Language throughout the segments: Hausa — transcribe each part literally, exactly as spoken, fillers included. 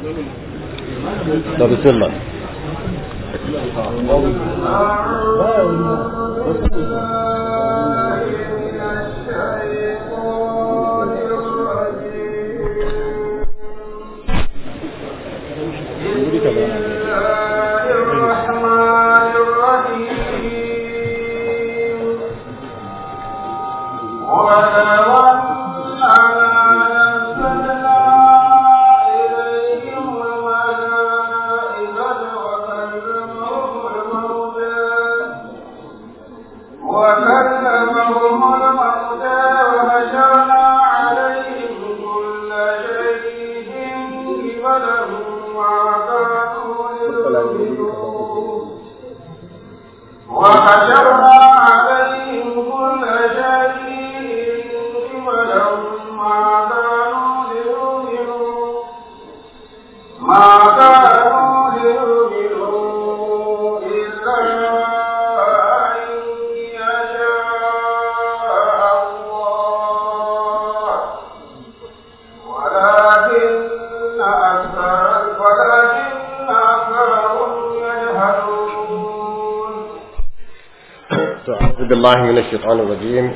طب بسم الله. بالله من الشيطان الرجيم.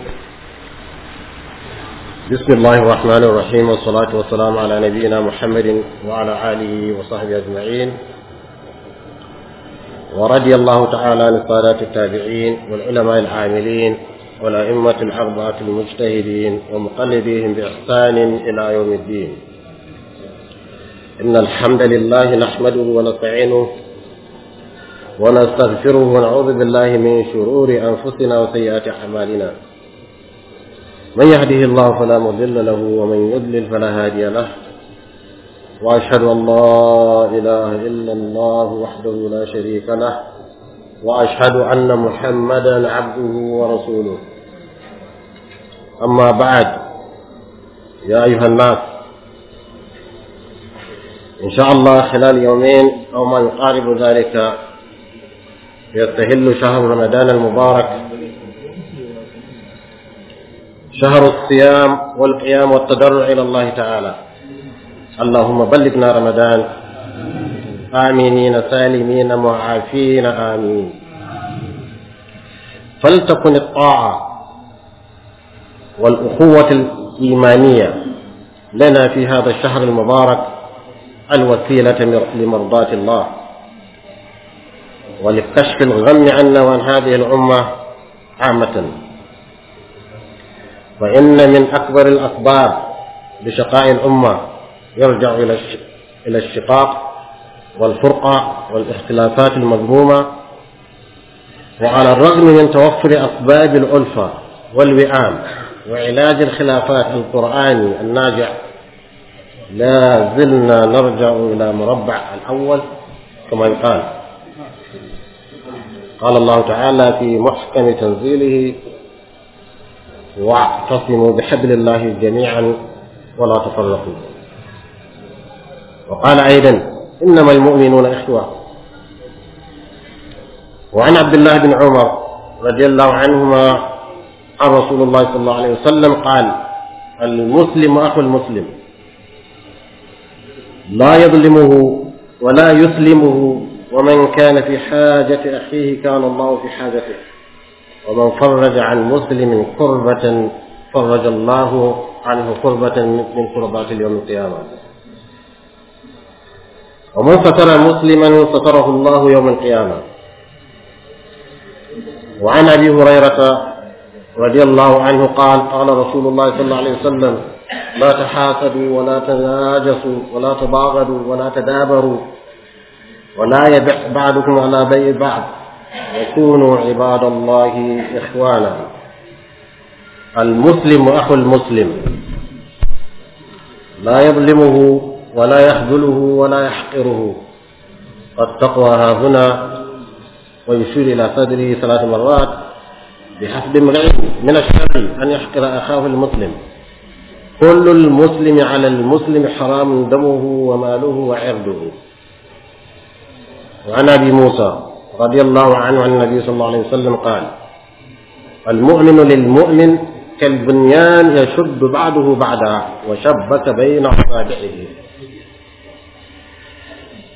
بسم الله الرحمن الرحيم، والصلاة والسلام على نبينا محمد وعلى آله وصحبه أجمعين، ورضي الله تعالى عن السادات التابعين والعلماء العاملين والأئمة الأربعة المجتهدين ومقلديهم بإحسان إلى يوم الدين. إن الحمد لله نحمده ونستعينه ونستغفره ونعوذ بالله من شرور أنفسنا وسيئات أعمالنا. من يهده الله فلا مضل له ومن يضلل فلا هادي له، وأشهد أن لا إله إلا الله وحده لا شريك له، وأشهد أن محمدا عبده ورسوله. أما بعد، يا أيها الناس، إن شاء الله خلال يومين أو ما يقارب ذلك يستهل شهر رمضان المبارك، شهر الصيام والقيام والتضرع إلى الله تعالى. اللهم بلغنا رمضان آمنين سالمين معافين آمين. فلتكن الطاعة والأخوة الإيمانية لنا في هذا الشهر المبارك الوسيلة لمرضاة الله ولكشف الغم عنا وعن هذه الأمة عامة. وإن من أكبر الأسباب لشقاء الأمة يرجع إلى الشقاق والفرقة والاختلافات المذمومة. وعلى الرغم من توفر أسباب الألفة والوئام وعلاج الخلافات القرآني الناجع، لا زلنا نرجع إلى مربع الأول كما يقال. قال الله تعالى في محكم تنزيله: واعتصموا بحبل الله جميعا ولا تفرقوا. وقال أيضا: إنما المؤمنون إخوة. وعن عبد الله بن عمر رضي الله عنهما عن رسول الله صلى الله عليه وسلم قال: المسلم أخو المسلم، لا يظلمه ولا يسلمه، ومن كان في حاجة أخيه كان الله في حاجته، ومن فرج عن مسلم كربة فرج الله عنه كربة من كربات اليوم القيامة، ومن ستر مسلما ستره الله يوم القيامة. وعن أبي هريرة رضي الله عنه قال: قال رسول الله صلى الله عليه وسلم: لا تحاسدوا ولا تناجسوا ولا تباغضوا ولا تدابروا ولا يبع بعضكم على بيع بعض، وكونوا عباد الله إخوانا. المسلم أخو المسلم، لا يظلمه ولا يخذله ولا يحقره. التقوى ها هنا، ويشير إلى صدره ثلاث مرات: بحسب امرئ من الشر أن يحقر أخاه المسلم، كل المسلم على المسلم حرام دمه وماله وعرضه. وعن أبي موسى رضي الله عنه عن النبي صلى الله عليه وسلم قال: المؤمن للمؤمن كالبنيان يشد بعضه بعضا وشبك بين أصابعه.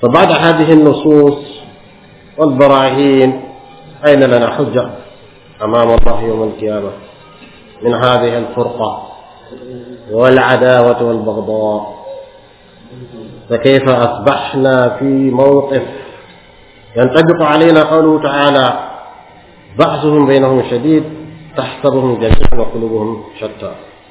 فبعد هذه النصوص والبراهين أين لنا حجة أمام الله يوم القيامة من هذه الفرقة والعداوة والبغضاء؟ فكيف أصبحنا في موقف ينطبق علينا قوله تعالى بأسهم بينهم شديد تحسبهم جميعا وقلوبهم شتى؟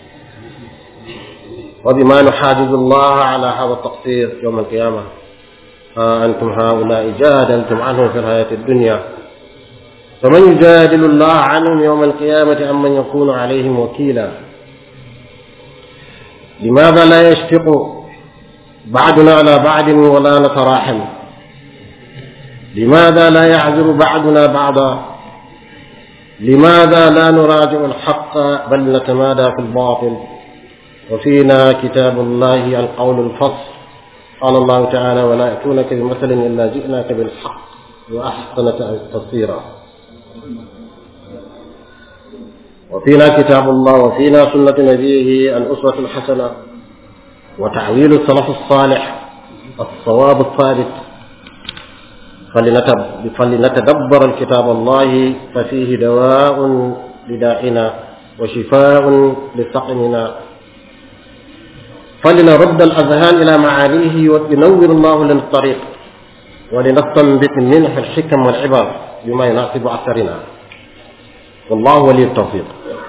وبما نحاجز الله على هذا التقصير يوم القيامة؟ ها أنتم هؤلاء جادلتم عنهم في الحياة الدنيا، فمن يجادل الله عنهم يوم القيامة أم من يكون عليهم وكيلا؟ لماذا لا يشفق بعضنا على بعض ولا نتراحم؟ لماذا لا يعذر بعضنا بعضا؟ لماذا لا نراجع الحق بل نتمادى في الباطل؟ وفينا كتاب الله القول الفصل، قال الله تعالى ولا يأتونك بمثل إلا جئناك بالحق وأحسن تفسيرا. وفينا كتاب الله وفينا سنة نبيه الأسوة الحسنة وتعويل السلف الصالح الصواب الثابت، فلنتدبر الكتاب الله ففيه دواء لدائنا وشفاء لسقمنا، فلنرد الأذهان إلى معانيه ولينور الله لنا الطريق ولنستنبط منه الحكم والعبر بما يناسب أثرنا، والله ولي التوفيق.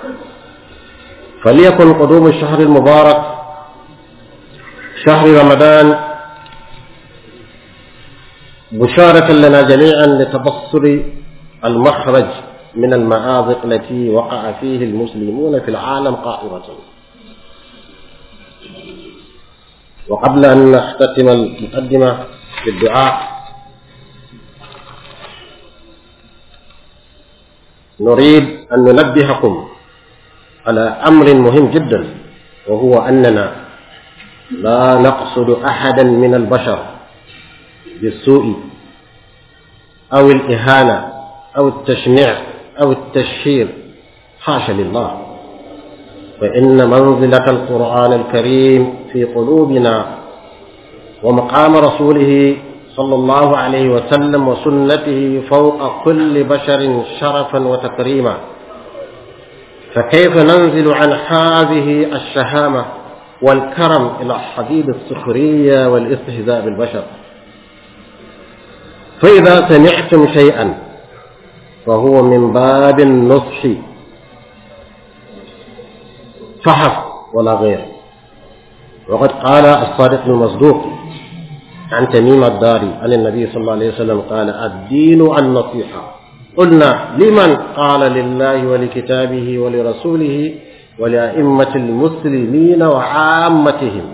فليكن قدوم الشهر المبارك شهر رمضان بشارة لنا جميعا لتبصر المخرج من المآزق التي وقع فيه المسلمون في العالم قائمة. وقبل أن نختتم المقدمة بالدعاء نريد أن ننبهكم على أمر مهم جدا، وهو أننا لا نقصد أحدا من البشر بالسوء أو الإهانة أو التشنيع أو التشهير، حاشا لله، فإن منزلة القرآن الكريم في قلوبنا ومقام رسوله صلى الله عليه وسلم وسنته فوق كل بشر شرفا وتكريما، فكيف ننزل عن هذه الشهامة والكرم إلى حديد السخرية والاستهزاء بالبشر؟ فإذا سمعتم شيئا فهو من باب النصح فحسب ولا غير. وقد قال الصادق المصدوق عن تميم الداري عن النبي صلى الله عليه وسلم قال الدين النصيحة. قلنا لمن؟ قال لله ولكتابه ولرسوله ولأئمة المسلمين وعامتهم.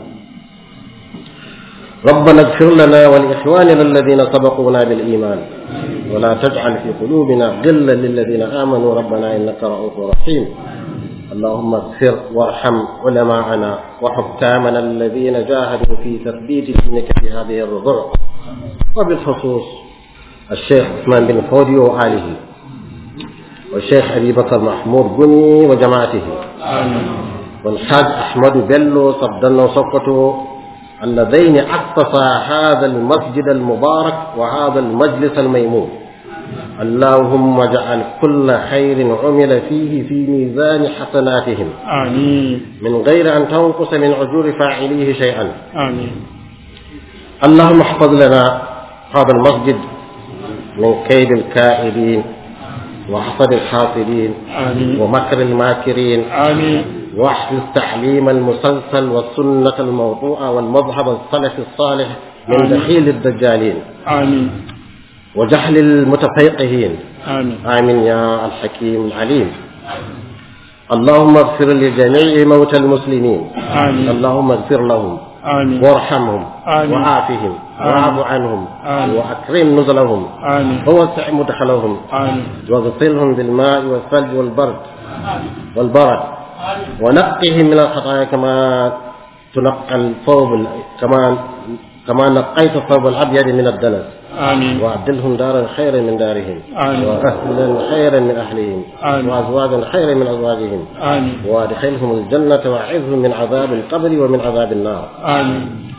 ربنا اغفر لنا ولإخواننا الذين سبقونا بالإيمان ولا تجعل في قلوبنا غلا للذين آمنوا ربنا إنك رؤوف رحيم. اللهم اغفر وارحم علماءنا وحكامنا الذين جاهدوا في تثبيت دينك في هذه الربوع، وبالخصوص الشيخ عثمان بن فودي وآله، والشيخ أبي بكر محمود بني وجماعته، والحاج أحمد بلو صدنا وصفته اللذين أسسا هذا المسجد المبارك وهذا المجلس الميمون. اللهم اجعل كل خير عمل فيه في ميزان حسناتهم، آمين، من غير أن تنقص من أجور فاعليه شيئا، آمين. اللهم احفظ لنا هذا المسجد من كيد الكائدين وحسد الحاسدين، آمين، ومكر الماكرين، آمين. واحفظ تعليم المسلسل والسنة الموضوعة والمذهب السلف الصالح من دخيل الدجالين، آمين، وجهل المتفيقهين، آمين، آمين يا الحكيم العليم. اللهم اغفر لجميع موتى المسلمين، آمين. اللهم اغفر لهم، آمين، وارحمهم، آمين، وعافهم، واعف عنهم، آمين، وأكرم نزلهم، آمين، ووسع مدخلهم، آمين، واغسلهم بالماء والثلج والبرد والبرد، ونقهم من الخطايا كما تنقى الثوب كما كما نقيت الثوب الأبيض من الدنس، آمين، وأبدلهم دارا خيرا من دارهم، آمين، وأهلا خيرا من أهلهم، آمين، وأزواجا خيرا من أزواجهم، آمين، وأدخلهم الجنة وأعذهم من عذاب القبر ومن عذاب النار، آمين.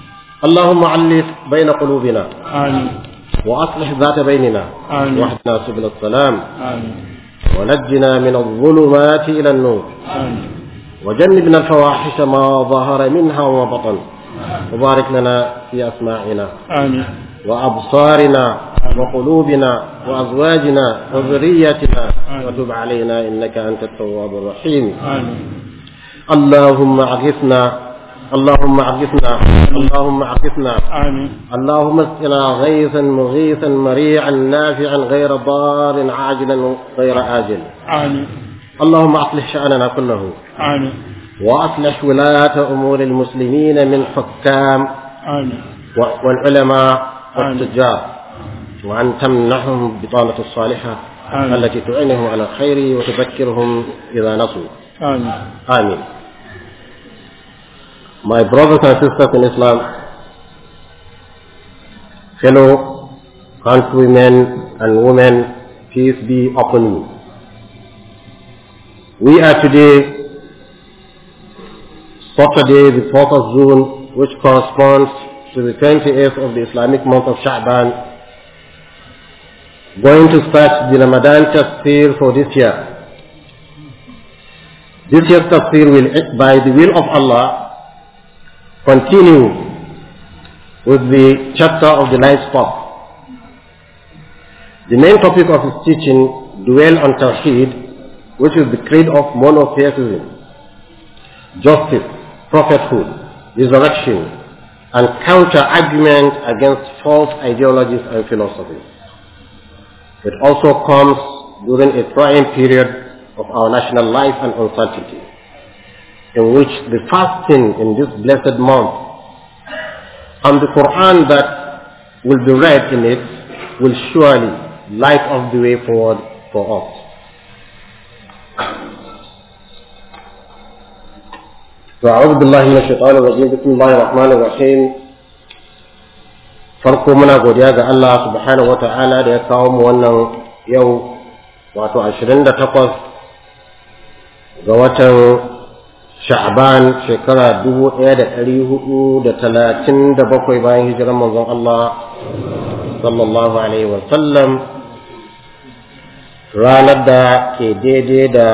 اللهم علف بين قلوبنا آمين وأصلح ذات بيننا آمين واهدنا سبل السلام آمين ونجنا من الظلمات إلى النور آمين وجنبنا الفواحش ما ظهر منها وما بطن وبارك لنا في أسماعنا آمين وأبصارنا وقلوبنا وأزواجنا وذرياتنا وتب علينا إنك أنت التواب الرحيم آمين اللهم أغثنا اللهم أغثنا اللهم أغثنا آمين اللهم اسقنا غيثا مغيثا مريعا نافعا غير ضار عاجلا غير آجل آمين اللهم أصلح شأننا كله آمين وأصلح ولاة أمور المسلمين من حكام آمين والعلماء والتجار وأن تمنحهم بطانة الصالحة آمين. التي تعينهم على الخير وتذكرهم إذا نصوا آمين آمين. My brothers and sisters in Islam, fellow countrymen and women, peace be upon you. We are today, Saturday, the fourth of June, which corresponds to the twenty-eighth of the Islamic month of Sha'ban, going to start the Ramadan tafsir for this year. This year's tafsir will, by the will of Allah, continue with the chapter of the ninth spot. The main topic of his teaching dwell on Tawheed, which is the creed of monotheism, justice, prophethood, resurrection, and counter-argument against false ideologies and philosophies. It also comes during a trying period of our national life and uncertainty, in which the fasting in this blessed month and the Quran that will be read in it will surely light up the way forward for us. أعوذ بالله من الشيطان الرجيم بسم الله الرحمن الرحيم. farko muna godiya ga Allah subhanahu wa ta'ala da ya kawo mu wannan yau wato ashirin da takwas ga watan Sha'ban shekara dubu ɗaya da ɗari hudu da talatin da bakwai bayan hijirar manzon Allah sallallahu alaihi wa sallam, ranar da ke daidai da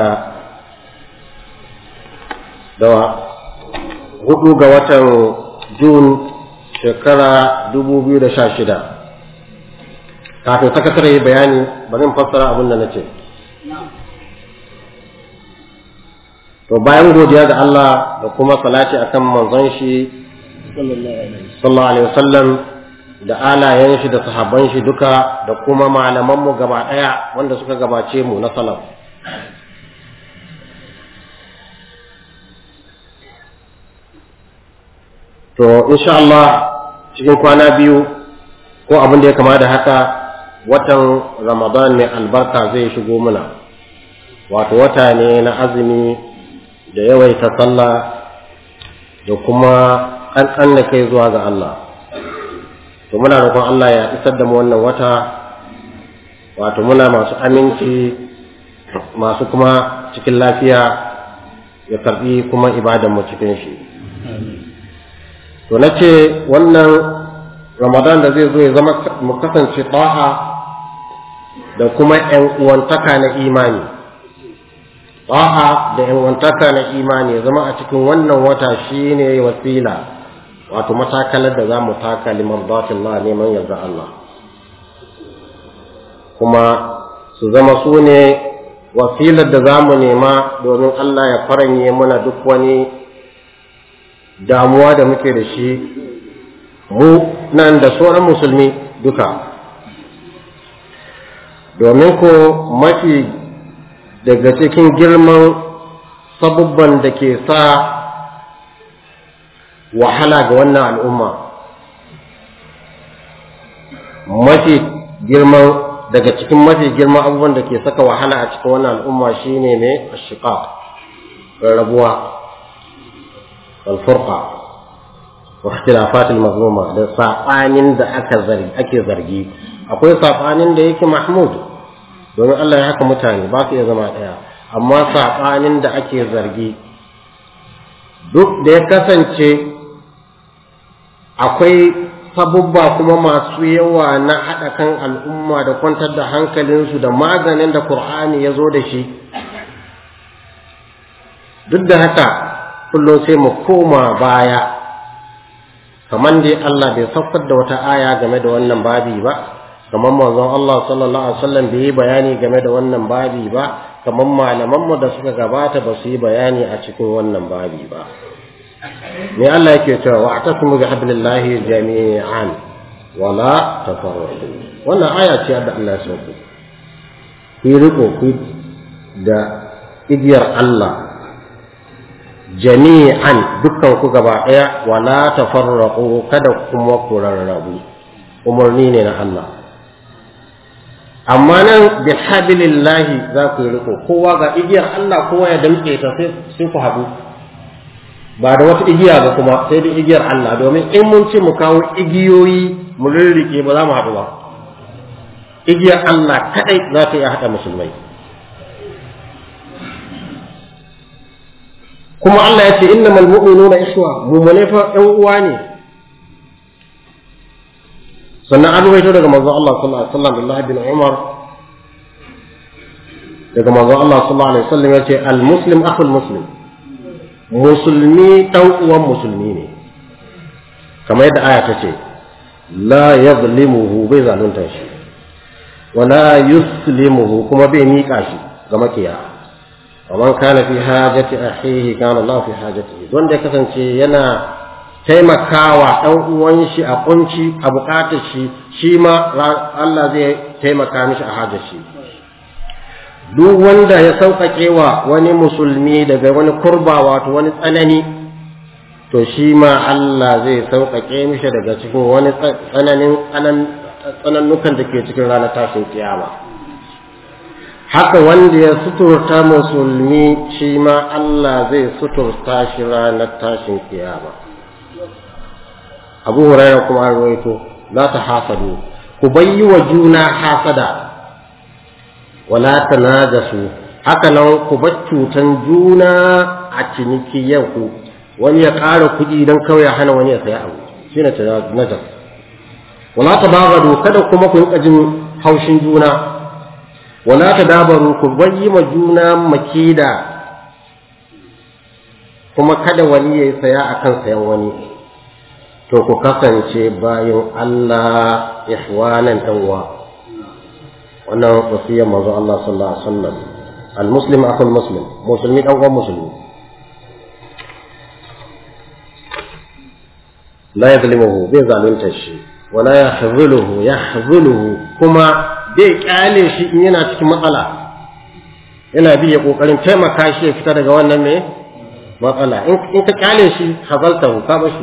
da hudu ga watan Jun shekara dubu biyu da sha shida. Kafin sakatare bayani bari in fassara abin da nace. To bayan godiya ga Allah da kuma salati akan manzon shi sallallahu alaihi wasallam da alayen shi da sahabban shi duka da kuma malaman mu gaba daya wanda suka gabace mu na salaf. To insha Allah cikin kwana biyu ko abin da ya kama da haka watan Ramadan mai albarka zai shigo muna. Wato wata ne na azumi da yawaita sallah da kuma ƙanƙan da kai zuwa ga Allah. To muna roƙon Allah ya isar da mu wannan wata, wato muna masu aminci, masu kuma cikin lafiya, ya karɓi kuma ibadan mu cikin shi. To na ce wannan Ramadan da zai zo ya zama mu kasance ta'a da kuma ƴan uwantaka na imani. Ta'a da ƴan uwantaka na imani ya zama a cikin wannan wata shine wasila, wato matakalar da zamu taka limardatillah neman yarda Allah. Kuma su zama su ne wasilar da zamu nema domin Allah ya faranye mana duk wani damuwa da muke da shi mu nan da sauran musulmi duka, domin ko mafi daga cikin girman sabubban da ke sa wahala ga wannan al'umma, mafi girman daga cikin mafi girman abubuwan da ke saka wahala a cikin wannan al'umma shine ne ashiqaq, rarrabuwa, الفرقة واختلافات المظلومة da saɓanin da aka zargi ake zargi. Akwai saɓanin da yake mahmud domin Allah ya haka mutane ba su iya zama ɗaya, amma saɓanin da ake zargi duk da ya kasance akwai sabubba kuma masu yawa na haɗa kan al'umma da kwantar da hankalinsu da maganin da Qur'ani ya zo da shi. Duk da haka kullum sai mu koma baya, kamar dai Allah bai saukar da wata aya game da wannan babi ba, kamar manzon Allah sallallahu alaihi wasallam bai yi bayani game da wannan babi ba, kamar malamanmu da suka gabata ba su yi bayani a cikin wannan babi ba. Me Allah yake cewa wa'tasimu bi hablillahi jami'an wa la tafarraqu. Wannan aya ce da Allah ya sauko. Ku riko ku da igiyar Allah jami'an, dukkan ku gaba daya, wa la tafarraqu, kada kuma ku rarrabu. Umarni ne na Allah. Amma nan bi hablillahi za ku riko, kowa ga igiyar Allah, kowa ya damke ta sai sai ku haɗu. Ba da wata igiya ba kuma, sai da igiyar Allah, domin in mun ce mu kawo igiyoyi mu rirrike ba za mu haɗu ba. Igiyar Allah kadai za ta iya haɗa musulmai. Kuma Allah ya ce innamal mu'minuna ikhwa, mu'mine fa ɗan uwa ne. Sannan an ruwaito daga manzon Allah sallallahu alaihi wasallam Abdullah bin Umar, daga manzon Allah sallallahu alaihi wasallam ya ce al-muslim akhul muslim, musulmi ɗan uwan musulmi ne, kamar yadda aya ta ce la yazlimuhu, bai zalunta shi, wala yuslimuhu, kuma bai miƙa shi ga makiya. ومن كان في حاجة أخيه كان الله في حاجته. don da ya kasance yana taimakawa ɗan uwan shi a kunci a buƙatar shi, shi ma Allah zai taimaka mishi a hajar shi. Duk wanda ya sauƙaƙe wa wani musulmi daga wani kurba, wato wani tsanani, to shi ma Allah zai sauƙaƙe mishi daga cikin wani tsananin tsanannukan da ke cikin ranar tashin kiyama. Haka wanda ya suturta musulmi, shi ma Allah zai suturta shi ranar tashin kiyama. Abu Hurairah kuma an rawaito, la ta hasadu, ku bayyi wa juna hasada, wala tanajasu, haka nan ku bar cutan juna a ciniki yau, wani ya ƙara kuɗi don kawai ya hana wani ya saya abu, shine tanajas. Wala tabagadu, kada kuma ku yi jin haushin juna. Wala tadabaru, ku bayyi ma juna makida, kuma kada wani ya saya akan sayan wani. To ku kasance bayan Allah ihwanan tawwa. Wannan wasiyar manzo Allah sallallahu alaihi wasallam. Al-muslim akhul muslim, musulmi dan uwan musulmi. La yadlimuhu, bai zalunta shi, wala yahzuluhu, yahzuluhu, kuma bai kyale shi in yana cikin matsala, yana bi ya kokarin taimaka shi ya fita daga wannan me matsala. In ka kyale shi hazaltahu, ka bashi.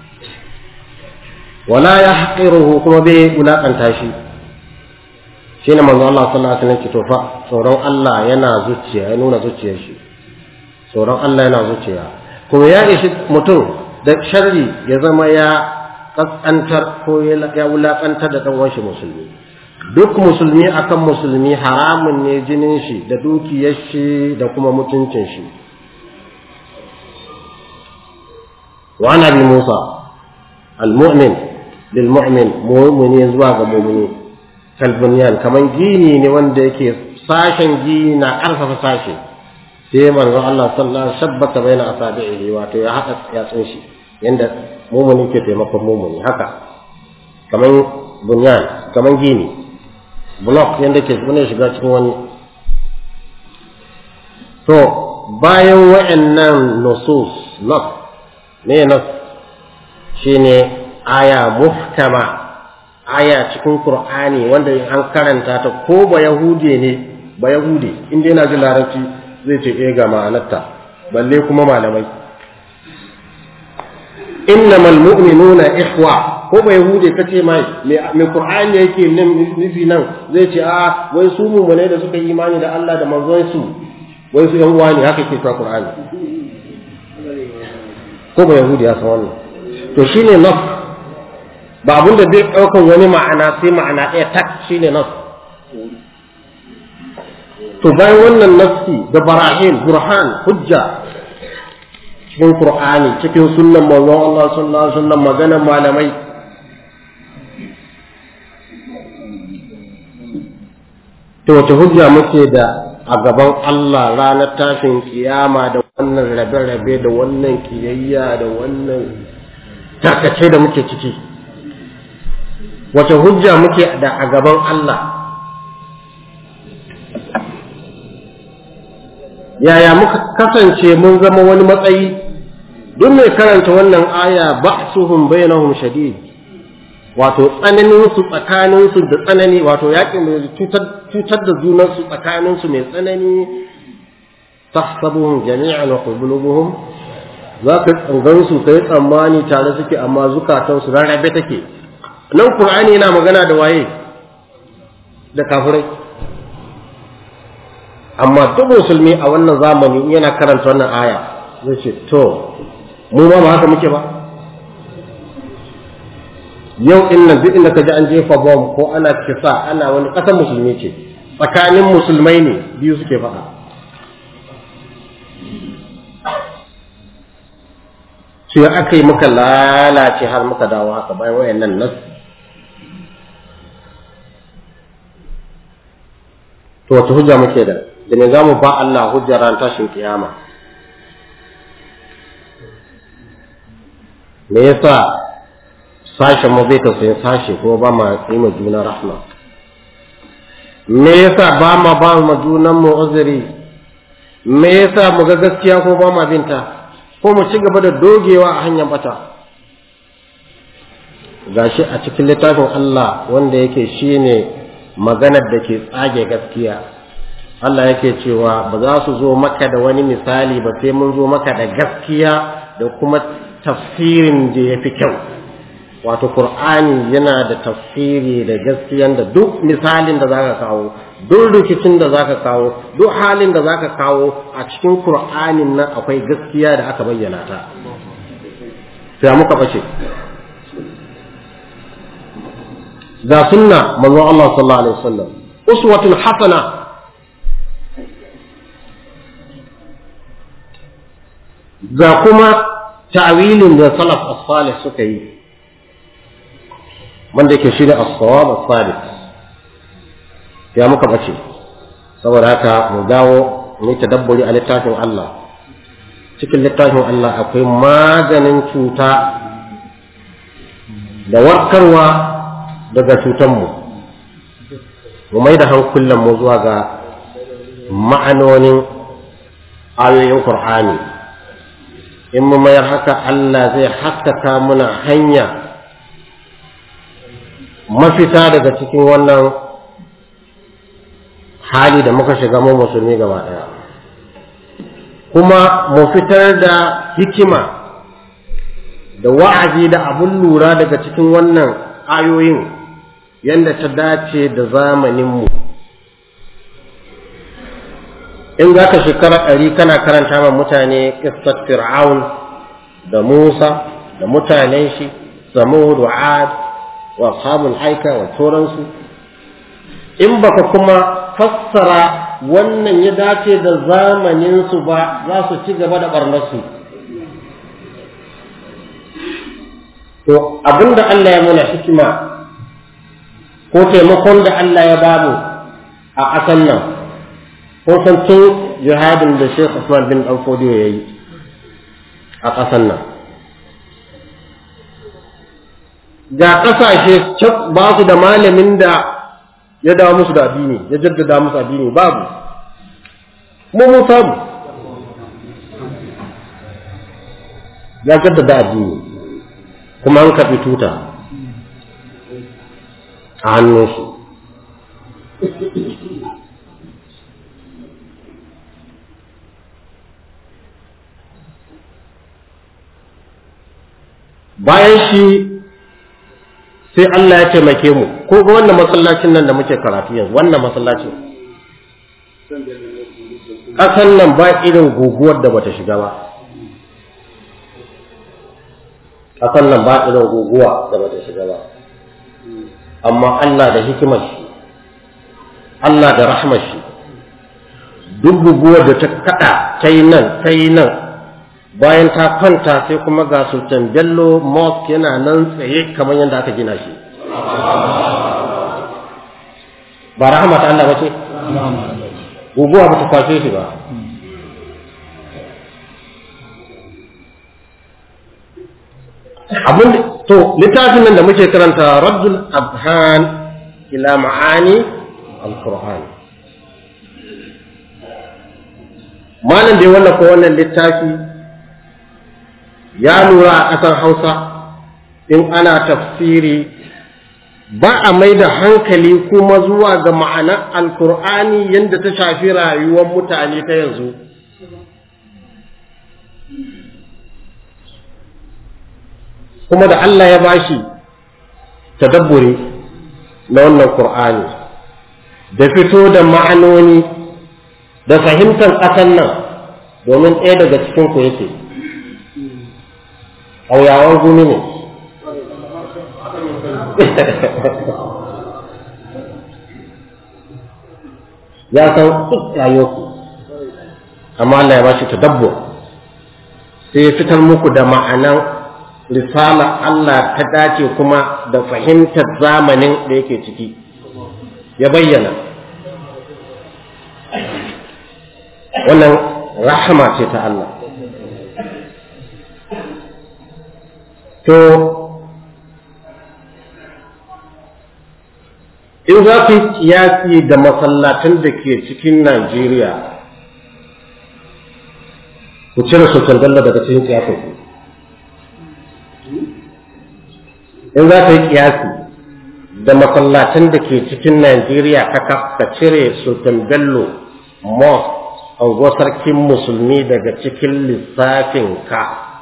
Wala yahqiruhu, kuma bai wulakanta shi. Shine manzo Allah sallallahu alaihi wasallam ce to fa tsoron Allah yana zuciya, ya nuna zuciyar shi. Tsoron Allah yana zuciya, kuma ya ishi mutum da sharri ya zama ya kaskantar ko ya wulakantar da dan uwan shi musulmi. Duk musulmi akan musulmi haramun ne jinin shi da dukiyar shi da kuma mutuncin shi. Wa nabi Musa al-mu'min lil mu'min, mu'mini zuwa ga mu'mini, kalbunyan, kaman gini ne wanda yake sashen gini na karfafa sashe. Sai manzo Allah sallallahu alaihi wasallam shabbata baina asabihi, wato ya haɗa yatsun shi yanda mu'mini ke taimakon mu'mini, haka kaman bunyan, kaman gini block yadda ke wani shiga cikin wani. To bayan wa'annan nusus, nas ne nas shine aya muhkama, aya cikin Qur'ani wanda an karanta ta ko ba yahude ne, ba yahude inda yana jin larabci zai ce eh ga ma'anarta, balle kuma malamai. Innamal mu'minuna ikhwa, ko ba yahude kace mai me Qur'ani yake nufi nan, zai ce a wai su mu'mine da suka yi imani da Allah da manzon su, wai su yan uwa ne, haka ke cewa Qur'ani. Ko ba yahude ya san wannan. To shine nas, ba abun da zai daukan wani ma'ana sai ma'ana ɗaya tak, shine nas. To bayan wannan nafsi da barahin, burhan, hujja cikin Qur'ani, cikin sunnan manzon Allah sallallahu alaihi wasallam, maganar malamai. To wace hujja muke da a gaban Allah ranar tashin kiyama da wannan rabe-rabe da wannan kiyayya da wannan takace da muke ciki? Wace hujja muke da a gaban Allah? Yaya muka kasance mun zama wani matsayi? Duk mai karanta wannan aya ba'suhum bainahum shadid, wato tsananin su tsakanin su da tsanani, wato yakin mai cutar cutar da junan su tsakanin su mai tsanani. Tahsabuhum jami'an wa qulubuhum, zaka tsangan su kai tsammani tare suke amma zukatan su rarrabe take. Nan Qur'ani yana magana da waye? Da kafirai. Amma duk musulmi a wannan zamani yana karanta wannan aya zai ce to mu ma ba haka muke ba. Yau in nan duk inda ka ji an jefa bom ko ana kisa ana wani ƙasar musulmi ce, tsakanin musulmai ne biyu suke faɗa. Sai aka yi muka lalace har muka dawo haka bayan wayannan nas. To wace hujja muke da da ne za mu ba Allah hujjar ran tashin kiyama? Me yasa sashen mu bai tausayin sashe ko ba ma yi ma juna rahma? Me yasa ba ma ba ma junan mu uzuri? Me yasa mu ga gaskiya ko ba ma binta, ko mu ci gaba da dogewa a hanyar bata? Gashi a cikin littafin Allah wanda yake shine maganar da ke tsage gaskiya, Allah yake cewa ba za su zo maka da wani misali ba sai mun zo maka da gaskiya da kuma tafsirin da ya fi kyau. Wato Qur'ani yana da tafsiri da gaskiyan da duk misalin da zaka kawo, duk rikicin da zaka kawo, duk halin da zaka kawo a cikin Qur'anin nan akwai gaskiya da aka bayyana ta. Sai muka bace. Da sunna manzo Allah sallallahu alaihi wasallam uswatun hasana, ga kuma ta'wilin da salaf as-salih suka yi wanda yake shine as-sawab as-salih. Ya muka bace, saboda haka mu dawo mu tadabburi a littafin Allah. Cikin littafin Allah akwai maganin cuta da warkarwa daga cutanmu. Mu mai da hankulan mu zuwa ga ma'anonin ayoyin Qur'ani. In mu mayar haka, Allah zai haskaka muna hanya mafita daga cikin wannan hali da muka shiga mu musulmi gaba daya, kuma mu fitar da hikima da wa'azi da abun lura daga cikin wannan ayoyin yanda ta dace da zamaninmu. In za ka shekara ɗari kana karanta ma mutane ƙissar Fir'aun da Musa da mutanen shi, Samud wa Ad wa ashabul aika wa sauransu, in baka kuma fassara wannan ya dace da zamaninsu ba, za su ci gaba da ɓarnarsu. To abinda Allah ya muna hikima ko taimakon da Allah ya bamu a ƙasan nan, ko san tun jihadin da Sheikh Usman bin Dan Fodiyo ya yi a ƙasan nan, ga ƙasashe ba su da malamin da ya dawo musu da addini, ya jaddada musu addini, babu. Mu mun samu ya jaddada addini, kuma an karɓi tuta a hannun shi. Bayan shi sai Allah ya taimake mu, ko ga wannan masallacin nan da muke karatu yanzu, wannan masallacin ƙasan nan ba irin guguwar da bata shiga ba. Ƙasan nan ba irin guguwa da bata shiga ba, amma Allah da hikimar shi, Allah da rahmar shi, duk guguwar da ta kada ta yi nan ta yi nan bayan ta kwanta sai kuma ga Sultan Bello Mosque yana nan tsaye kamar yadda aka gina shi. Ba rahama ta Allah ba ce? Guguwa ba ta kwashe shi ba. Abin to littafin nan da muke karanta Raddul Adhan ila ma'ani al-Qur'an. Malam da ya wallafa wannan littafi ya lura a ƙasar Hausa in ana tafsiri ba a mai da hankali kuma zuwa ga ma'anar Al-Qur'ani yadda ta shafi rayuwar mutane ta yanzu. Kuma da Allah ya bashi tadabburi na wannan Qur'ani da fito da ma'anoni da fahimtar ƙasan nan domin ɗaya daga cikin ku yake ƙauyawan gumi ne. Ya san duk rayuwarku amma Allah ya bashi tadabbur sai ya fitar muku da ma'anan risala Allah ta dace kuma da fahimtar zamanin da yake ciki ya bayyana. Wannan rahama ce ta Allah. To in za ku yi kiyasi da masallatan da ke cikin Najeriya ku cire Sultan Bello daga cikin kiyasanku. In za ka yi kiyasi da masallatan da ke cikin Najeriya ka cire Sultan Bello Mosque anguwar sarkin musulmi daga cikin lissafin ka,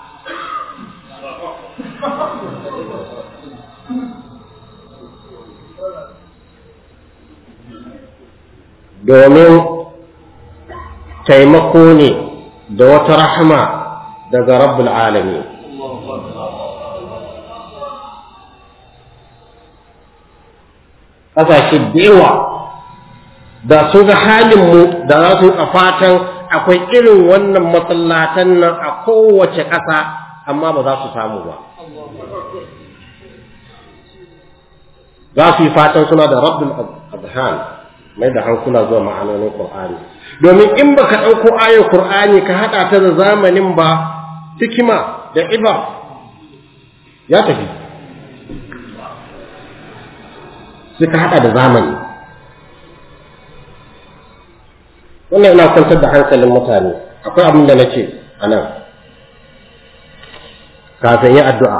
domin taimako ne da wata rahama daga Rabbul Alamin. Ƙasashe da yawa da su ga halinmu da za su a fatan akwai irin wannan masallatan nan a kowace ƙasa, amma ba za su samu ba. Za su yi fatan suna da Rabbul Adhan, mai da hankula zuwa ma'anonin Qur'ani. Domin in baka ɗauko ayar Qur'ani ka haɗa ta da zamanin ba, hikima da iba ya tafi. Sai ka haɗa da zamani. Wannan ina kwantar da hankalin mutane. Akwai abin da na ce a nan kafin yi addu'a.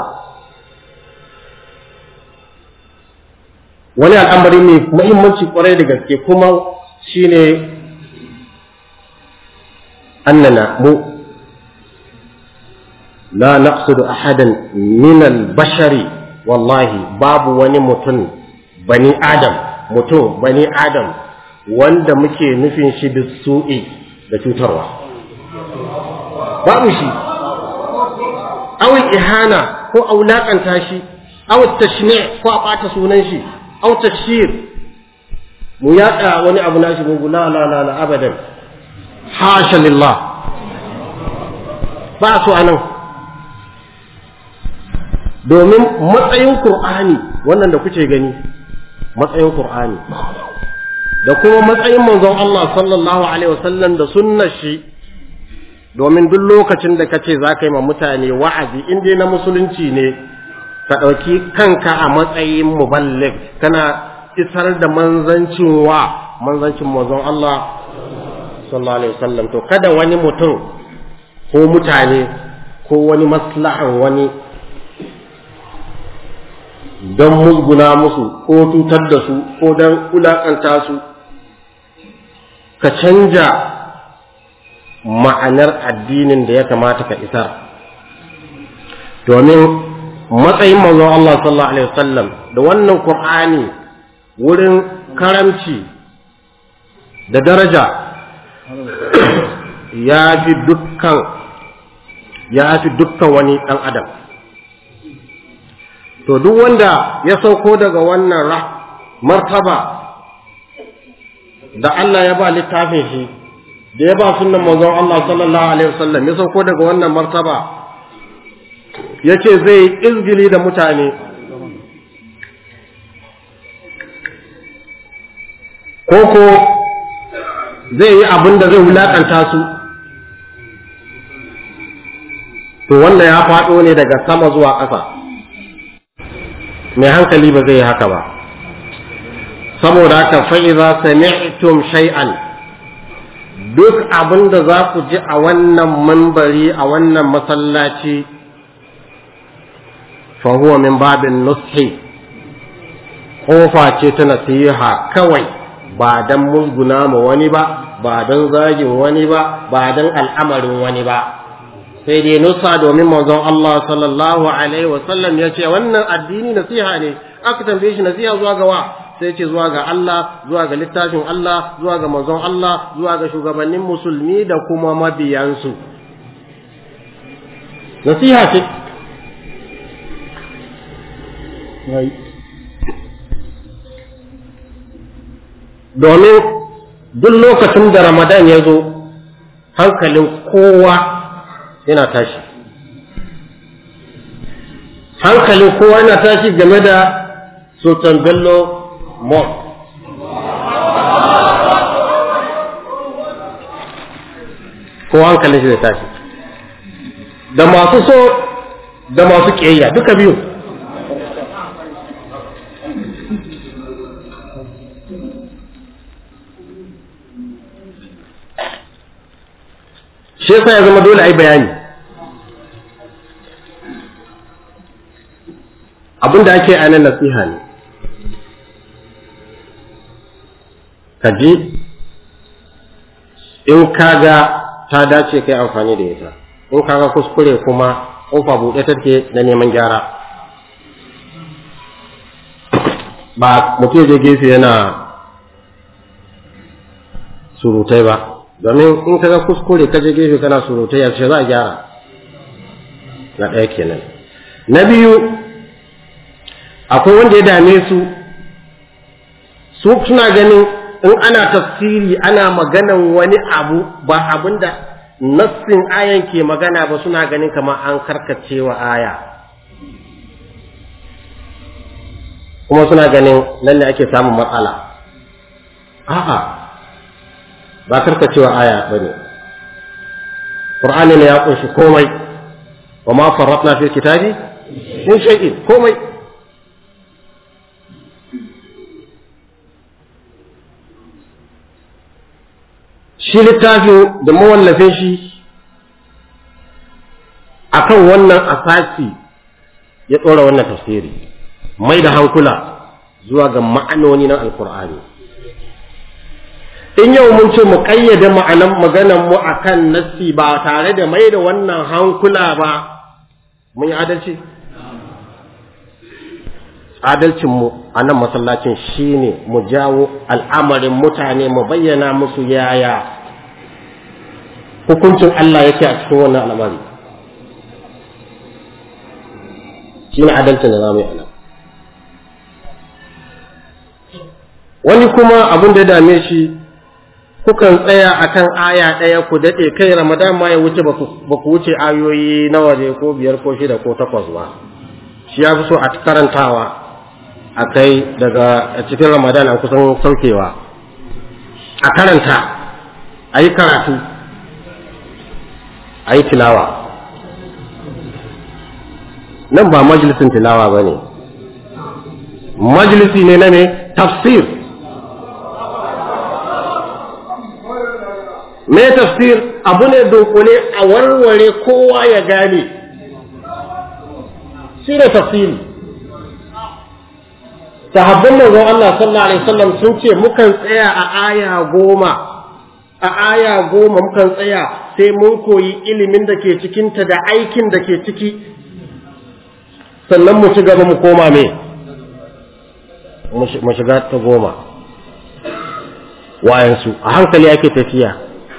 Wani al'amari mai muhimmanci kwarai da gaske kuma shine annana mu la naqsudu ahadan min al-bashari, wallahi babu wani mutum bani adam mutum bani adam wanda muke nufin shi da su'i da cutarwa, babu shi. Awil ihana ko aulakanta shi, awil tashni' ko a ɓata sunan shi, aw tashhir mu yaɗa wani abu nashi mu la la la la abadan, hasha lillah, ba so anan. Domin matsayin Qur'ani wannan da kuke gani, matsayin Qur'ani da kuma matsayin manzon Allah sallallahu alaihi wasallam da sunnar shi, domin duk lokacin da kace za ka yi ma mutane wa'azi in dai na musulunci ne, ka ɗauki kanka a matsayin muballigh, kana isar da manzancin wa manzancin manzon Allah sallallahu alaihi wasallam. To kada wani mutum ko mutane ko wani maslahan wani don musguna musu ko tutar da su ko don ulakanta su ka canja ma'anar addinin da ya kamata ka isar. Domin matsayin manzon Allah sallallahu alaihi wasallam da wannan Qur'ani wurin karamci da daraja ya fi dukkan ya fi dukkan wani ɗan adam. To duk wanda ya sauko daga wannan martaba da Allah ya ba littafin shi da ya ba sunnan manzon Allah sallallahu alaihi wasallam ya sauko daga wannan martaba yace zai izgili da mutane koko zai yi abin da zai wulakanta su to wannan ya faɗo ne daga sama zuwa ƙasa mai hankali ba zai yi haka ba saboda haka fa'iza sami'tum shay'an duk abin da za ku ji a wannan manbari a wannan masallaci fa huwa min babin nushi kofa ce ta nasiha kawai ba dan musguna ma wani ba ba dan zagin wani ba ba dan al'amarin wani ba sai dai nusa domin manzon Allah sallallahu alaihi wasallam ya ce wannan addini nasiha ne aka tambaye shi nasiha zuwa ga wa sai ce zuwa ga Allah zuwa ga littafin Allah zuwa ga manzon Allah zuwa ga shugabannin musulmi da kuma mabiyansu nasiha ce domin duk lokacin da Ramadan ya zo hankalin kowa yana tashi hankalin kowa yana tashi game da Sultan Bello Mall kowa hankalin shi zai tashi da masu so da masu ƙiyayya duka biyu shi yasa ya zama dole a yi bayani abinda ake a nan nasiha ne ka ji in kaga ta dace kai amfani da ita in kaga kuskure kuma kofa buɗe take na neman gyara ba mutum je gefe yana surutai ba domin in kaga kuskure ka je gefe kana surutai ya ce za a gyara na ɗaya kenan na biyu akwai wanda ya dame su su suna ganin in ana tafsiri ana maganan wani abu ba abinda nassin ayan ke magana ba suna ganin kamar an karkacewa aya kuma suna ganin lalle ake samun matsala a'a ba karkacewa aya bane Qur'ani ne ya kunshi komai wa ma farratna fi kitabi min shay'in komai shi littafin da mawallafin shi akan wannan asasi ya tsora wannan tafsiri mai da hankula zuwa ga ma'anoni na alkur'ani in yau mun ce mu kayyade ma'anan maganan mu akan nassi ba tare da mai da wannan hankula ba mun yi adalci adalcin mu a nan masallacin shine mu jawo al'amarin mutane mu bayyana musu yaya hukuncin Allah yake a cikin wannan al'amari shine adalcin da zamu yi ana wani kuma abin da ya dame shi kukan tsaya akan aya ɗaya ku daɗe kai Ramadan ma ya wuce ba ku wuce ayoyi nawa ne ko biyar ko shida ko takwas ba shi ya fi so a karantawa a kai daga cikin Ramadan an kusan saukewa a karanta a yi karatu a yi tilawa nan ba majalisin tilawa ba ne majalisi ne na ne tafsir me tafsir abu ne dunkule a warware kowa ya gane shi ne tafsiri sahabban manzon Allah sallallahu alaihi wasallam sun ce mukan tsaya a aya goma a aya goma mukan tsaya sai mun koyi ilimin da ke cikinta da aikin da ke ciki sannan mu ci gaba mu koma me mu shiga ta goma wayansu a hankali ake tafiya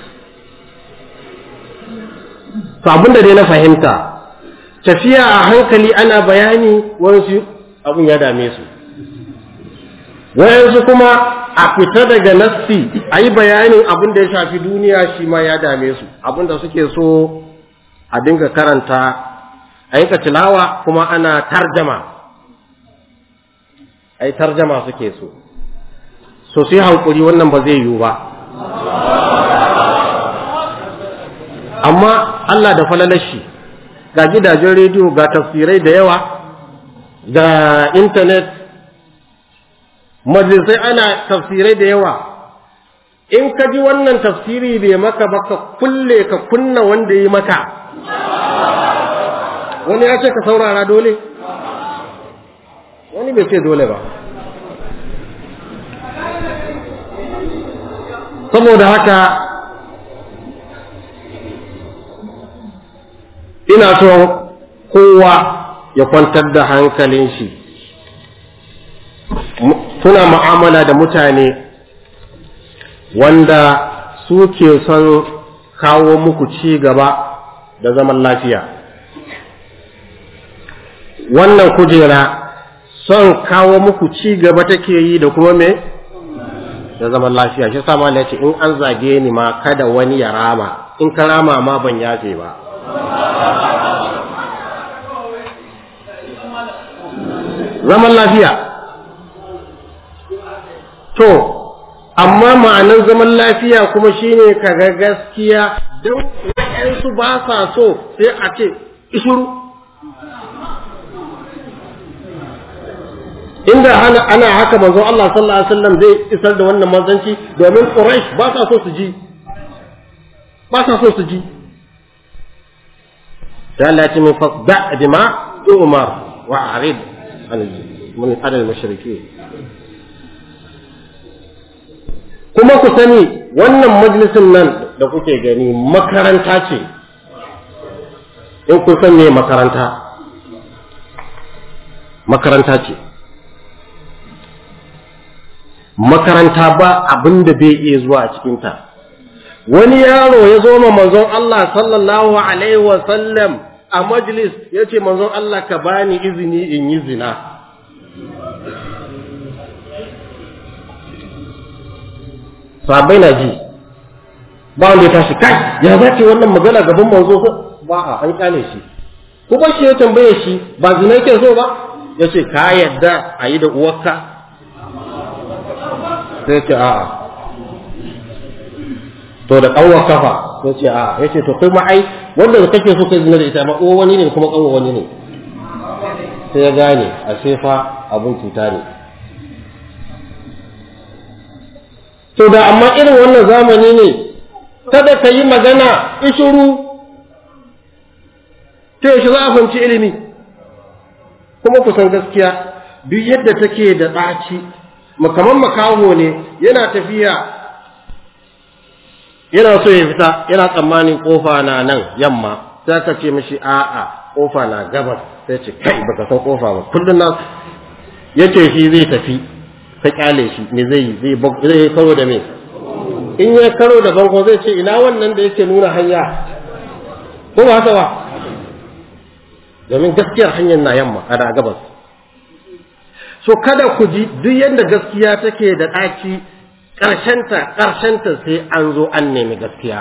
to abinda dai na fahimta tafiya a hankali ana bayani wayansu abun ya dame su wayansu kuma a fita daga nassi a yi bayanin abin da ya shafi duniya shi ma ya dame su, abin da suke so a dinga karanta a yi tilawa kuma ana tarjama, a yi tarjama suke so. So sai hankuri wannan ba zai yiwu ba. Amma Allah da falalashi ga gidajen rediyo, ga tafsirai da yawa, ga intanet, majalisai ana tafsirai da yawa. In ka ji wannan tafsiri bai maka ba, ka kulle ka kunna wanda yi maka. Wani ya ce ka saurara dole? Wani bai ce dole ba. Saboda haka ina so kowa ya kwantar da hankalin shi. Suna mu'amala da mutane wanda suke son kawo muku ci gaba da zaman lafiya. Wannan kujera son kawo muku ci gaba take yi da kuma me? Da zaman lafiya. Shi sama ya ce in an zage ni ma kada wani ya rama, in ka rama ma ban yafe ba. Zaman lafiya. To, amma ma'anar zaman lafiya kuma shine kaga gaskiya don waɗansu ba sa so sai a ce ishuru. Inda ana, ana haka manzo Allah sallallahu alaihi wasallam zai isar da wannan manzanci, domin Quraysh ba sa so su ji. Ba sa so su ji. sai Allah ya ce min fasda bima umar wa arid min adal mushriki. Kuma ku sani wannan majalisin nan da kuke gani makaranta ce. In kun san me makaranta, makaranta ce. Makaranta ba abin da bai iya zuwa a cikinta. Wani yaro ya zo ma manzon Allah sallallahu alaihi wa sallam a majlis, ya ce manzon Allah ka bani izini in yi zina. Sahabbai na ji, ba wanda ya tashi kai ya zace wannan magana gaban manzo ko ba a an kyale shi. Kuma shi ya tambaye shi ba zina yake so ba, ya ce ka yadda a yi da uwarka? Sai ce a'a. To da ƙanwar kafa sai ce a'a. Ya ce to kai ma ai wanda kake so kai zina da ita ma uwa wani ne kuma ƙanwar wani ne. Sai ya gane a sefa abun cuta ne. To da amma irin wannan zamani ne, kada ka yi magana ishuru, ta yaushe za a fahimci ilimi. Kuma kusan gaskiya duk yadda take da ɗaci, makaman makaho ne yana tafiya yana so ya fita, yana tsammanin kofa na nan yamma, sai ka ce mishi a'a kofa na gabas, sai ce kai baka san kofa ba, kullum na yace shi zai tafi, ka kyale shi me zai yi, zai zai karo da me, in ya karo da banko zai ce ina wannan da yake nuna hanya, ko ba haka ba, domin gaskiyar hanyar na yamma a da gabas. So kada ku ji duk yadda gaskiya take da ɗaci, ƙarshenta ƙarshenta sai an zo an nemi gaskiya.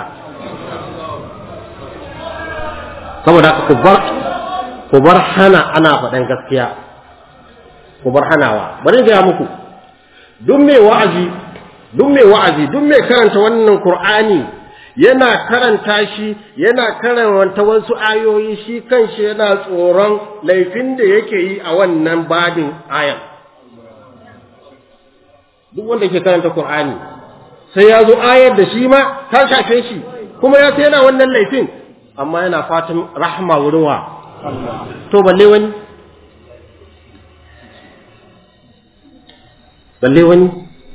Saboda ku bar ku bar hana ana faɗan gaskiya, ku bar hanawa. Bari ga muku, duk mai wa'azi, duk mai wa'azi, duk mai karanta wannan Qur'ani yana karanta shi, yana karanta wasu ayoyi, shi kanshi yana tsoron laifin da yake yi a wannan babin ayan. Duk wanda ke karanta Qur'ani sai ya zo ayar da shi ma ta shafe shi, kuma ya sai yana wannan laifin, amma yana fatan rahma wurin wa? To balle wani? Balle wani?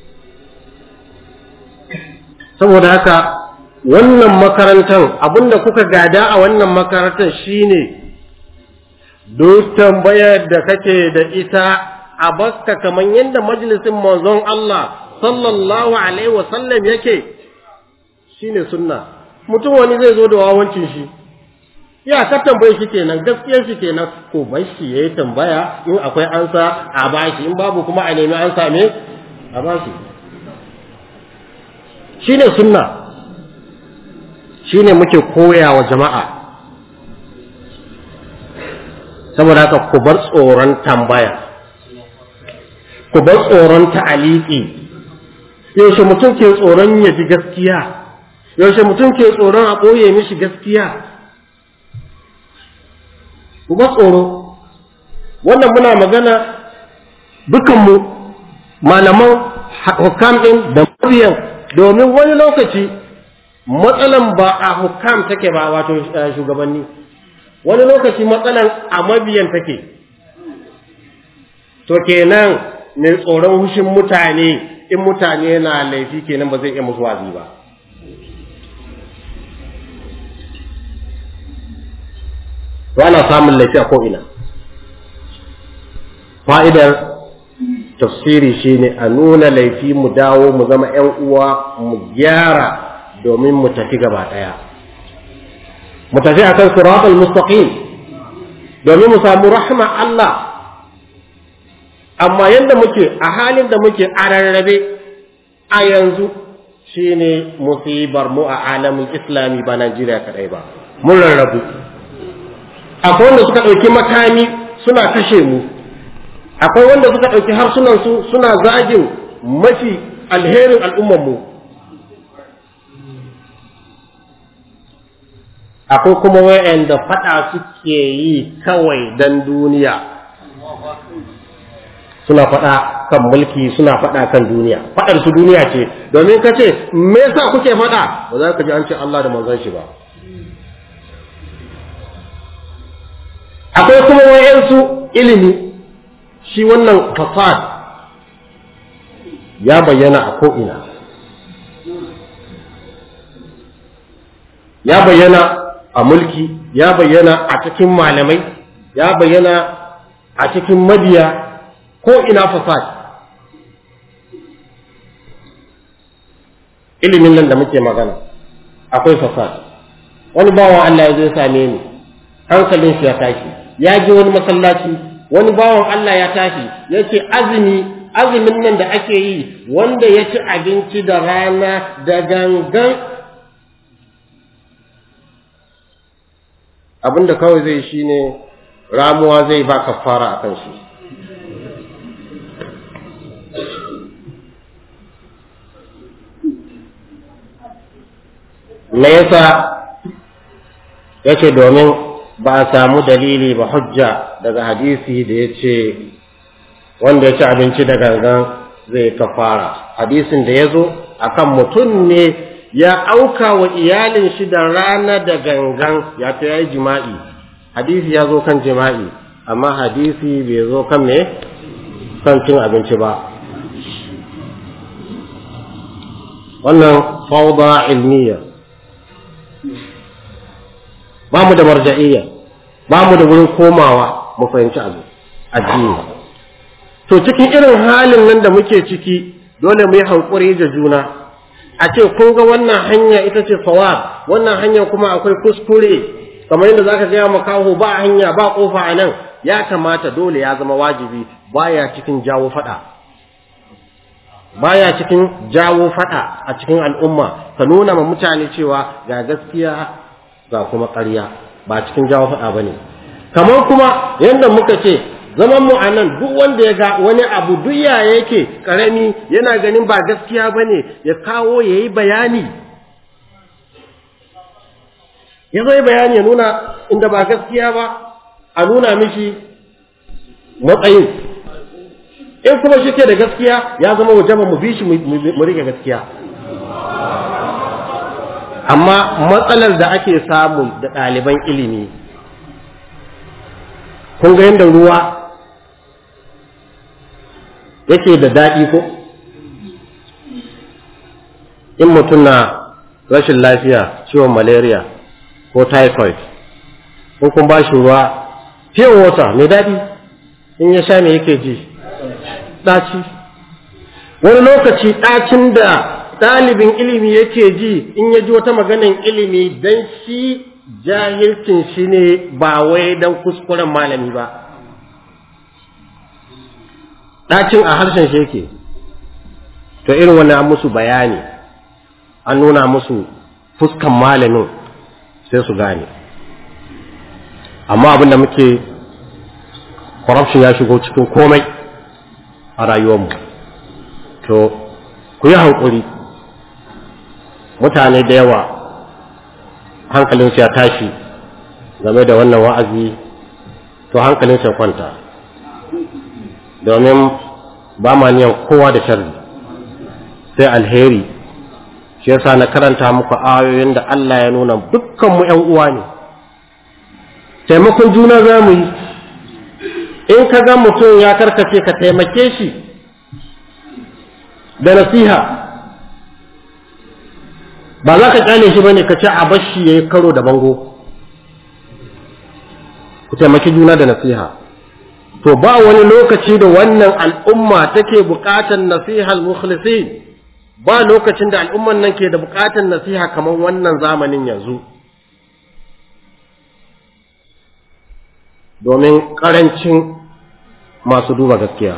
Saboda haka wannan makarantar, abinda kuka gada a wannan makarantar shine duk tambayar da kake da ita a baska kamar yadda majalisin manzon Allah sallallahu alaihi wasallam yake, shine sunna. Mutum wani zai zo da wawancin shi, ya ka tambaye shi kenan, gaskiyar shi kenan, ko bai shi yayi tambaya, in akwai ansa a bashi, in babu kuma a nemi ansa me a bashi. shine sunna, shine muke koya wa jama'a. Saboda haka ku bar tsoron tambaya, ku bar tsoron ta'aliki. Yaushe mutum ke tsoron ya ji gaskiya, yaushe mutum ke tsoron a ɓoye mishi gaskiya. Ku bar tsoro. Wannan muna magana dukanmu malaman hukam ɗin da mabiyan, domin wani lokaci matsalan ba a hukam take ba, wato shugabanni, wani lokaci matsalan a mabiyan take. To kenan mai tsoron hushin mutane, in mutane na laifi kenan ba zai iya musu wazi ba. To ana samun laifi a ko'ina. Fa'idar tafsiri shine a nuna laifi mu dawo mu zama ‘yan uwa mu gyara domin mu tafi gaba ɗaya. Mu tafi akan siratal mustaqim domin mu samu rahma Allah. Amma yanda muke a halin da muke a rarrabe a yanzu shine musibar mu a alamin islami ba Najeriya kadai ba. Mun rarrabu. Akwai wanda suka ɗauki makami suna kashe mu. Akwai wanda suka ɗauki harsunansu suna zagin mafi alherin al'ummanmu. Akwai kuma wa'anda faɗa suke yi kawai dan duniya. Suna faɗa kan mulki, suna faɗa kan duniya. Faɗar su duniya ce, domin ka ce, me yasa kuke faɗa? Ba za ka ji an ce Allah da manzon shi ba. Akwai kuma wa'ansu ilimi, shi wannan fasad ya bayyana a ko'ina. Ya bayyana a mulki, ya bayyana a cikin malamai, ya bayyana a cikin mabiya, ko ina fasad. Ilimin nan da muke magana akwai fasad. Wani bawan Allah ya zo same ni, hankalin shi ya tashi, ya ji wani masallaci, wani bawan Allah ya tashi ya ce azumi azumin nan da ake yi, wanda ya ci abinci da rana da gangan, abinda kawai zai shi ne ramuwa zai ba kafara a kan shi. Me yasa? Yace domin ba a samu dalili ba, hujja daga hadisi da ya ce wanda ya ci abinci da gangan zai kafara. Hadisin da ya zo a kan mutum ne ya auka wa iyalin shi da rana da gangan, ya ta yi jima'i. Hadisi ya zo kan jima'i, amma hadisi bai zo kan me? Kan cin abinci ba. Wannan fawda ilmiya. Ba mu da marja'iyya, ba mu da wurin komawa mu fahimci abu addini. To cikin irin halin nan da muke ciki, dole mu yi hankuri da juna. A ce kun ga wannan hanya ita ce sawab, wannan hanya kuma akwai kuskure, kamar yadda zaka ga makaho ba hanya ba kofa a nan, ya kamata dole ya zama wajibi, baya cikin jawo fada. Baya cikin jawo fada a cikin al'umma, ka nuna ma mutane cewa ga gaskiya ga kuma ƙarya, ba cikin jawo faɗa ba ne. Kamar kuma yadda muka ce, zaman mu a nan duk wanda ya ga wani abu duk ya yake ƙarami yana ganin ba gaskiya ba ne, ya kawo ya yi bayani. Ya zai bayani ya nuna inda ba gaskiya ba, a nuna mishi matsayin. In kuma shi ke da gaskiya, ya zama wajaba mu bi shi mu rike gaskiya. Amma matsalar da ake samu da ɗaliban ilimi, kun ga yadda ruwa yake da daɗi ko? In mutum na rashin lafiya, ciwon malaria ko typhoid, ko kun ba shi ruwa pure water mai daɗi, in ya sha me yake ji? Ɗaci. Wani lokaci ɗacin da ɗalibin ilimi yake ji in ya ji wata maganin ilimi, dan shi jahilcin shi ne ba wai dan kuskuren malami ba. Ɗacin a harshen shi yake. To irin wannan an musu bayani. an nuna musu fuskan malamin sai su gane. Amma abin da muke corruption ya shigo cikin komai a rayuwarmu, to ku yi hankuri. Mutane da yawa hankalinsu ya tashi game da wannan wa'azi, to hankalinsu ya kwanta, domin ba ma niyan kowa da sharri sai alheri. Shi yasa na karanta muku ayoyin da Allah ya nuna dukkanmu ƴan uwa ne, taimakon juna za mu yi. In ka ga mutum ya karkace ka taimake shi da nasiha, ba za ka kyale shi bane ka ce a bashi yayi karo da bango. Ku taimaki juna da nasiha. To ba wani lokaci da wannan al'umma take buƙatar nasihal mukhlisin, ba lokacin da al'umman nan ke da buƙatar nasiha kamar wannan zamanin yanzu, domin ƙarancin masu duba gaskiya.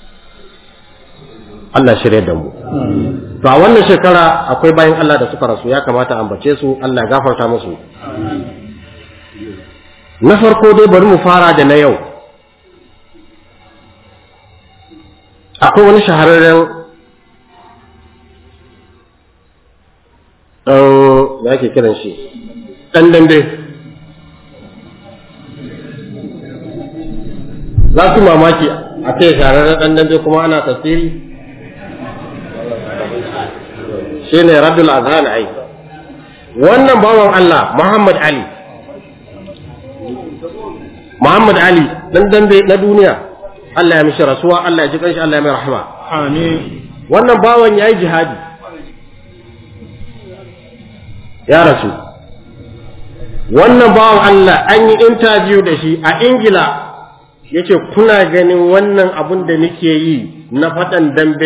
Allah shirye da mu. To a wannan shekara akwai bayan Allah da suka rasu, ya kamata ambace su, Allah ya gafarta musu. Na farko dai bari mu fara da na yau. Akwai wani shahararren ɗan, ya ke kiran shi, ɗan dambe. Za su mamaki a ce shahararren ɗan dambe kuma ana tafsiri. Shi ne Raddul Azhan ai. Wannan bawan Allah Muhammad Ali. Muhammad Ali ɗan dambe na duniya. Allah ya mishi rasuwa, Allah ya ji kanshi, Allah ya mai rahama. Amin. Wannan bawan yayi jihadi. Ya rasu. Wannan bawan Allah an yi interview da shi a Ingila, yace kuna ganin wannan abun da nake yi na faɗan dambe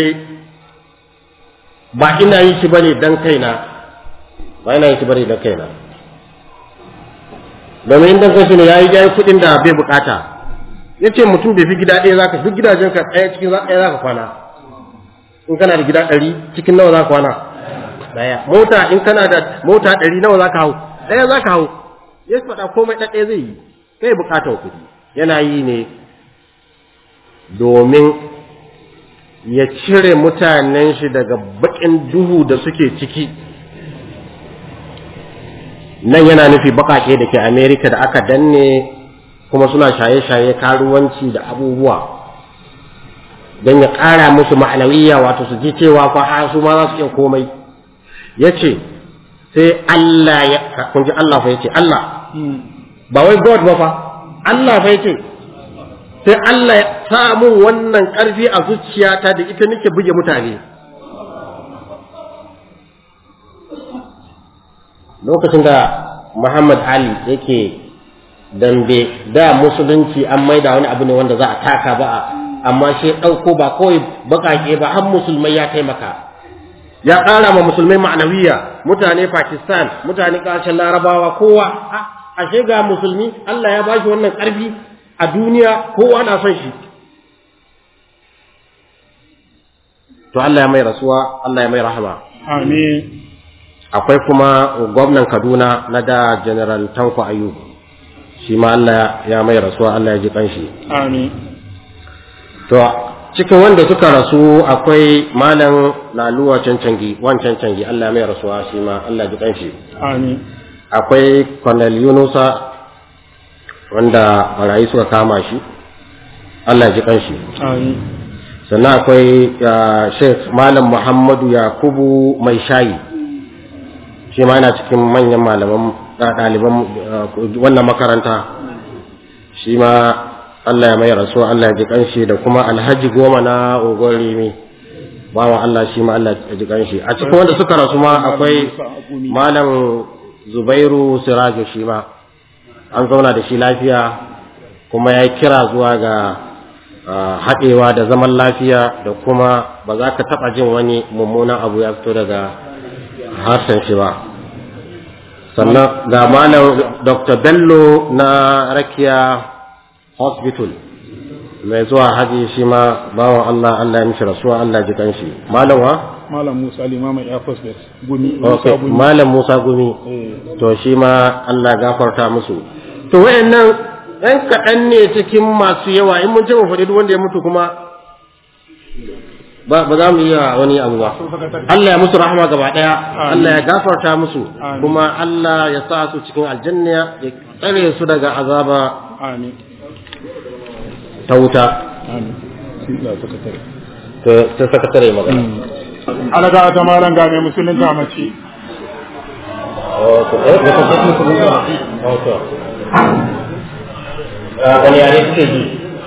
ba ina yi shi bane dan kaina, ba ina yi shi bane dan kaina. Domin dan kashi ne yayi yayi kuɗin da bai bukata. Yace mutum bai fi gida ɗaya zaka, duk gidajen ka ɗaya cikin ɗaya zaka kwana. In kana da gida ɗari cikin nawa zaka kwana? Ɗaya. Mota in kana da mota ɗari nawa zaka hau? Ɗaya zaka hau. Ya faɗa komai ɗaɗɗaya zai yi, kai bukatar kuɗi. Yana yi ne domin ya cire mutanen shi daga baƙin duhu da suke ciki. Nan yana nufi baƙaƙe da ke Amerika da aka danne kuma suna shaye-shaye, karuwanci da abubuwa, don ya ƙara musu ma'anawiya, wato su ji cewa fa su ma za su iya komai. Ya ce sai Allah ya, kun ji Allah fa ya ce Allah, ba wai God ba fa, Allah fa ya ce sai Allah ya samu wannan ƙarfi a zuciyata da ita nake buge mutane. Lokacin da Muhammad Ali yake dambe, da musulunci an maida wani abu ne wanda za a taka ba a, amma shi ɗauko ba kawai baƙaƙe ba, har musulmai ya taimaka, ya ƙara ma musulmai ma'anawiya. Mutane Pakistan, mutane ƙasashen Larabawa, kowa ashe ga musulmi Allah ya bashi wannan ƙarfi a duniya, kowa na son shi. To Allah ya mai rasuwa, Allah ya mai rahama. Amin. Akwai kuma gwamnan Kaduna na da General Tanko Ayub, shi ma Allah ya mai rasuwa, Allah ya ji kanshi. Amin. To cikin wanda suka rasu akwai Malam Laluwa Cancangi, wan Cancangi, Allah ya mai rasuwa, shi ma Allah ya ji kanshi. Amin. Akwai Colonel Yunusa wanda barayi suka kama shi, Allah ya ji kanshi. Amin. Sannan akwai Sheikh Malam Muhammadu Yakubu Mai Shayi, shi ma yana cikin manyan malaman ɗaliban wannan makaranta, shi ma Allah ya mai rasuwa, Allah ya ji kanshi. Da kuma Alhaji Goma na Ogorimi, bawan Allah, shi ma Allah ya ji kanshi. A cikin wanda suka rasu ma akwai Malam Zubairu Siraju, shi ma an zauna da shi lafiya, kuma ya kira zuwa ga haɗewa da zaman lafiya, da kuma ba za ka taɓa jin wani mummunan abu ya fito daga harshen shi ba. Sannan ga Malam Doctor Bello na Rakiya Hospital mai zuwa haji, shi ma bawan Allah, Allah ya mishi rasuwa, Allah ji kanshi. Malam wa Malam Musa limamin Air Force Base Gumi. Okay, Malam Musa Gumi. To shi ma Allah gafarta musu. To wayannan ɗan kaɗan ne cikin masu yawa, in mun ce mu faɗi duk wanda ya mutu kuma ba ba za mu iya wani abu ba. Allah ya musu rahama gaba ɗaya, Allah ya gafarta musu, kuma Allah ya sa su cikin aljanna, ya tsare su daga azaba amin ta wuta. amin sakatare ta sakatare magana. alaga ta malan ga mai musulunta mace. wani yare suke ji?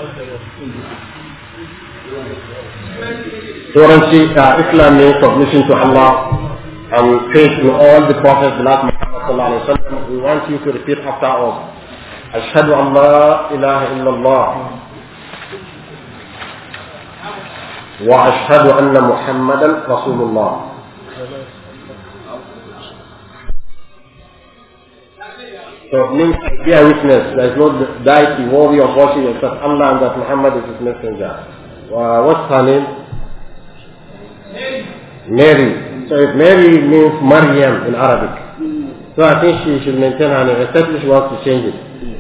Turanci, Islam means submission to Allah and faith in all the prophets, the last Muhammad sallallahu alaihi wasallam. We want you to repeat after us. Ashhadu an la ilaha illallah wa ashhadu anna Muhammadan Rasulullah. So it means be a witness. There is no deity worthy of worship except Allah, and that Muhammad is his messenger. Uh, what's her name? Mary. So if Mary means Maryam in Arabic, so I think she should maintain her name, except she wants to change it.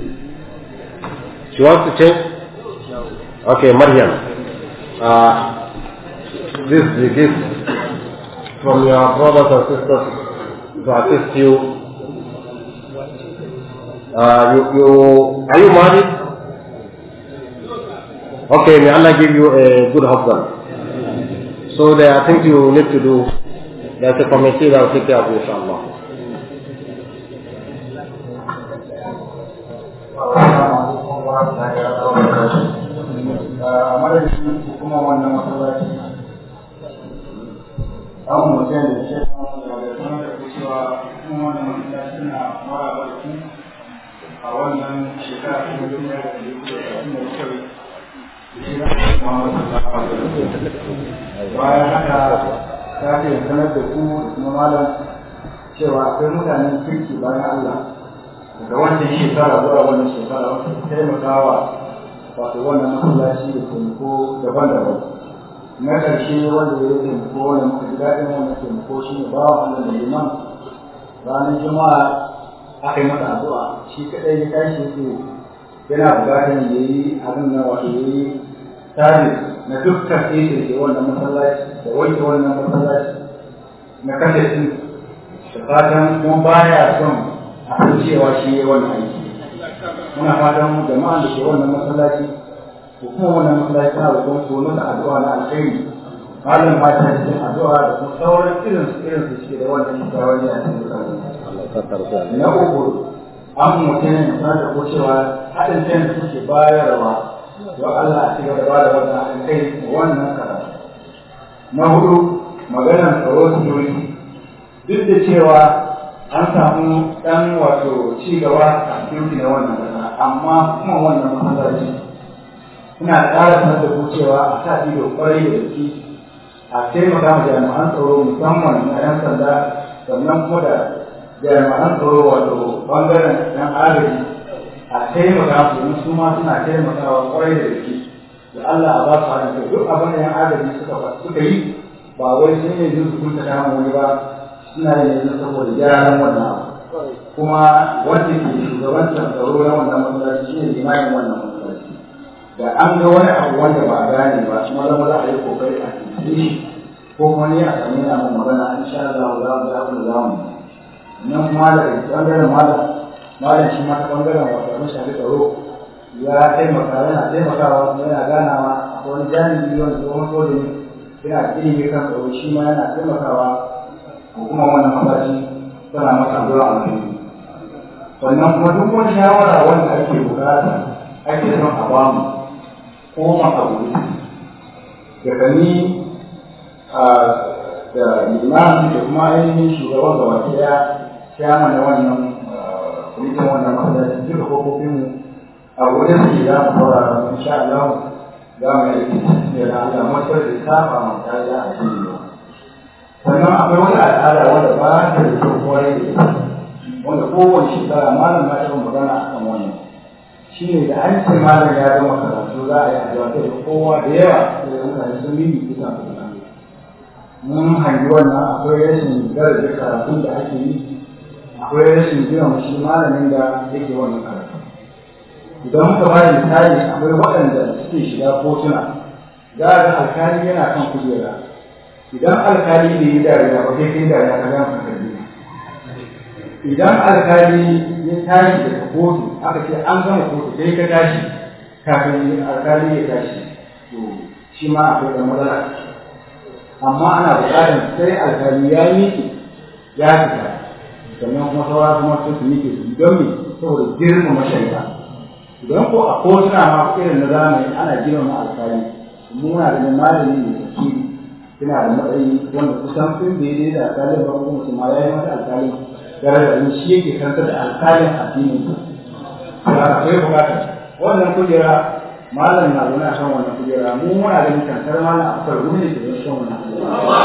She wants to change? Okay, Maryam. Uh, this is the gift from your brothers and sisters to assist you. Uh, you, you, are you married? Okay, may Allah give you a good husband. So there are things you need to do. There's a committee that will take care of you, inshallah. a wannan shekara ta mutum ya da bayan haka ta ce sanar da ku kuma malam cewa akwai mutanen kirki bayan Allah daga wancan shekara zuwa wannan shekara wata taimakawa wato wannan masallaci da taimako daban-daban. Na ƙarshe wanda ya taimako wanda muka ji daɗin wannan taimako shi ne bawa wannan da liman ranar juma'a aka yi masa addu'a shi kadai ya tashi yake yana bukatar ya yi abin nan wato ya yi sabis na dukkan ƙeƙe da wannan masallaci da wanke wannan masallaci na kashe su da fatan kuma baya son a san cewa shi ya wannan aiki. Muna fatan jama'a da ke wannan masallaci ko kuma wannan masallaci tana da kuma su masa addu'a na alkhairi malam ma ta cikin addu'a da kuma sauran irin su irin su suke da wannan shawari a cikin mutane. Na uku an mutum ya da ko cewa haɗin kai da suke bayarwa don Allah a cigaba da ba da wannan haɗin kai wannan karatu. Na hudu maganar tsaro security duk da cewa an samu ɗan wato ci gaba a security na wannan kasa amma kuma wannan masallaci ina ƙara sanar da ku cewa a sa ido ƙwarai da gaske a taimaka ma jami'an tsaro musamman na 'yan sanda sannan kuma da jami'an tsaro wato bangaren ɗan agaji a taimaka su su ma suna taimakawa kwarai da gaske da Allah a ba su haɗin kai duk abin da yan agaji suka suka yi ba wai sun yi jin su kunta kama wani ba suna yin yanzu saboda gyaran wannan abu kuma wanda ke shugabantar tsaro na wannan masallaci shi ne limamin wannan masallaci da an ga wani abu wanda ba a gane ba kuma zama za a yi kokari a cikin ko kuma ne a sami yana mun magana insha Allah za mu za mu za mu nan malam ɓangaren malam malam shi ma ta ɓangaren wata mun shafi tsaro ya taimaka yana taimakawa kuma yana ganawa a wani jami'i wanda tsohon soja ne yana ilimi kan tsaro shi ma yana taimakawa ko kuma wannan masashi tana masa zuwa a kai sannan kuma duk wani shawara wanda ake bukata ake son a bamu ko ma a wuri daga ni da limani da kuma ainihin shugaban gaba ɗaya kyama na wannan kwamitin wannan masallaci duka kofofin mu a wurin su za mu fara insha Allah za mu yi da Allah matsar da saba mu kariya a cikin yau sannan akwai wani al'ada wanda ba ta da kyau kwarai da ita wanda kowace shekara malam na yi magana a kan wannan shi ne da an ce malam ya gama karatu za a yi addu'a da kowa da yawa da mutane sun yi bisa mun hangi wannan akwai rashin daraja karatun da ake yi, akwai rashin girma shi malamin da yake wannan karatu. Idan muka ba da misali, akwai waɗanda suke shiga kotuna, za a ga alkali yana kan kujera. Idan alkali bai yi dariya ba sai kai dariya ka gama karbi. Idan alkali ya tashi daga kotu, aka ce an gama kotu sai ka tashi kafin alkali ya tashi, to shi ma akwai da matsala. Amma ana buƙatar sai alkali ya miƙe ya fita, sannan kuma saura kuma sun su miƙe su don me saboda girmama shari'a. Idan ko a kotuna ma irin na zamani ana girmama alkali, muna da malami mai tafsiri yana da matsayi wanda kusan sun bai dai da alkalin ba kuma su ma ya yi mata alkalin daraja shi yake kantar da alkalin addinin su. Da akwai buƙatar wannan kujera malam na zaune a kan wannan kujera, mu muna da mutantar malam a kan rumi da zai shan wannan kujera.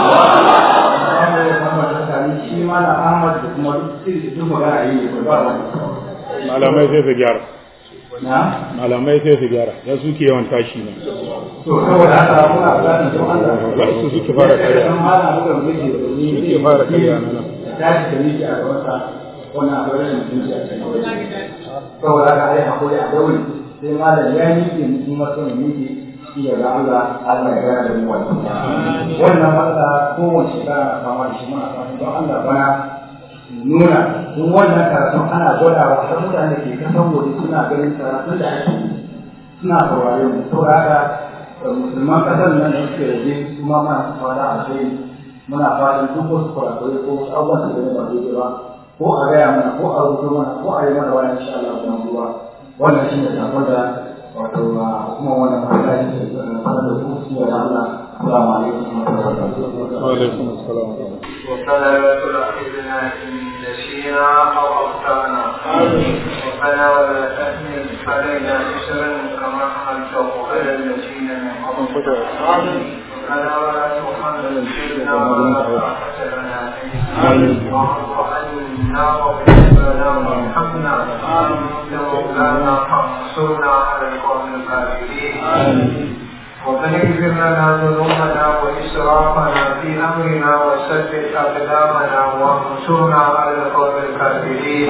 Shi malam Ahmad da kuma duk magana yi ne ba ba. Malamai sai su gyara. Na? Malamai sai su gyara, ya suke yawan tashi ne. To saboda haka muna buƙatar don Allah. Ba su suke fara karya. Dan malam muka miji da ni Suke fara karya na nan. tashi da miji a gabansa wannan akwai rashin mutunci a cikin saboda haka ai hakuri a dauri sai malam ya miƙe mutum masu ne miƙe shi ya ga Allah Allah ya gaya da mu wannan wannan matsala kowace shekara fama da shi muna fama don Allah bana nuna duk wannan karatun ana gwadawa har mutane ke kasan waje suna ganin karatun da ake suna saurare mu saboda haka musulman kasar nan da suke waje kuma mana fara a kai muna fatan duk wasu kurakurai ko abubuwan da ne ba daidai ba ko a gaya mana ko a rubuta mana ko a yi mana wani insha Allah kuma zuwa wannan shi ne sakon da wato kuma wannan masallaci da sanar da ku su da Allah assalamu alaikum wa rahmatullahi Wa alaikum assalam. وفلا تؤاخذنا إن نسينا أو أخطأنا وفلا ولا تحمل علينا إسرا كما حملته على الذين من قبلنا وفلا ولا تحملنا ولا طاقة لنا به واعف عنا واغفر لنا وارحمنا أنت مولانا فانصرنا على القوم الكافرين ربنا اغفر لنا ذنوبنا وإسرافنا في أمرنا وثبت أقدامنا وانصرنا على القوم الكافرين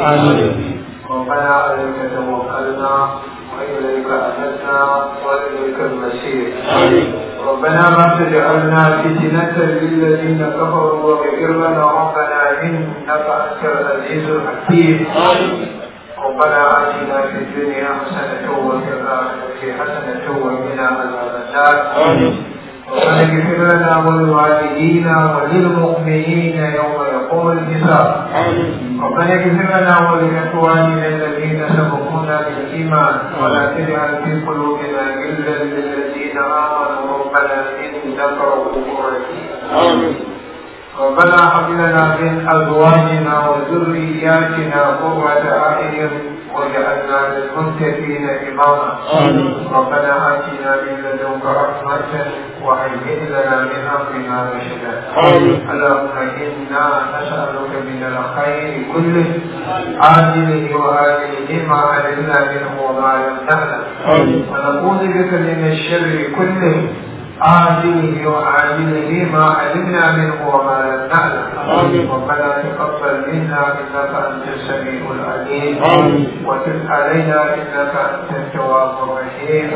ربنا عليك توكلنا وإليك أنبنا وإليك المسير ربنا ما تجعلنا فتنة للذين كفروا واغفر لنا ربنا إنك أنت العزيز الحكيم ربنا آتنا في الدنيا حسنة وفي الآخرة حسنة وقنا عذاب النار ربنا اغفر لنا ولوالدينا وللمؤمنين يوم يقوم الحساب ربنا اغفر لنا ولإخواننا الذين سبقونا بالإيمان ولا تجعل في قلوبنا غلا للذين آمنوا ربنا إنك رؤوف رحيم ربنا هب لنا من أزواجنا وذرياتنا قرة أعين واجعلنا للمتقين إماما ربنا آتنا من لدنك رحمة وهيئ لنا من أمرنا رشدا اللهم إنا نسألك من الخير كله عاجله وآجله ما علمنا منه وما لم نعلم ونعوذ بك من الشر كله عاجله وعاجله ما علمنا منه وما لم نعلم ربنا تقبل منا انك انت السميع العليم وتب علينا انك انت التواب الرحيم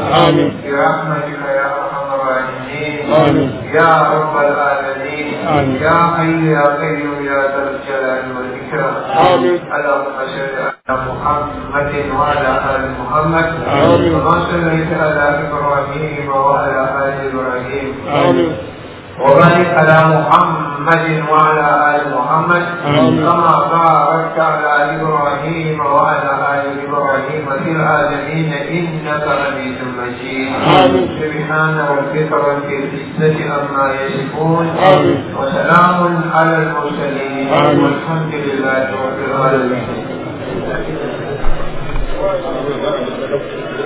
برحمتك يا ارحم الراحمين يا رب العالمين يا حي يا قيوم يا ذا الجلال والاكرام اللهم صل على محمد وعلى ال محمد كما صليت على ابراهيم وعلى ال ابراهيم وبارك على محمد وعلى ال محمد كما باركت على ابراهيم وعلى ال ابراهيم في العالمين انك حميد مجيد سبحان ربك رب العزه عما يصفون وسلام على المرسلين والحمد لله رب العالمين.